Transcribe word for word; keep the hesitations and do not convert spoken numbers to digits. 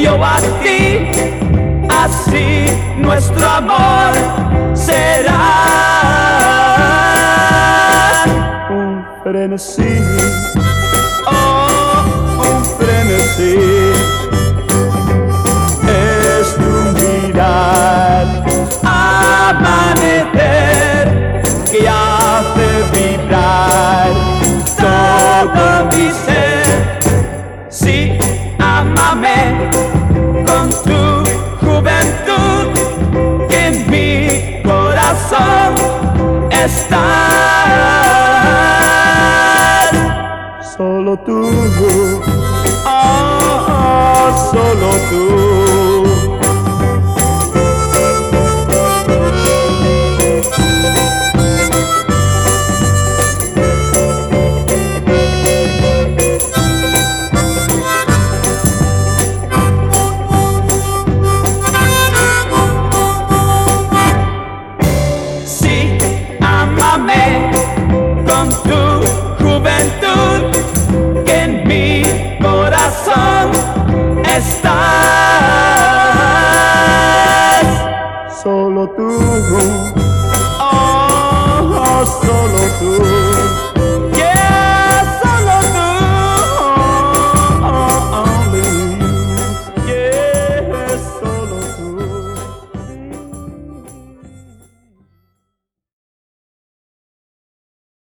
yo a ti, así nuestro amor será un frenesí, oh, un frenesí. Es tu mirar, amanecer, que hace vibrar todo mi ser. Sí, ámame con tu juventud, que en mi corazón estás. Solo tú, oh, oh, solo tú.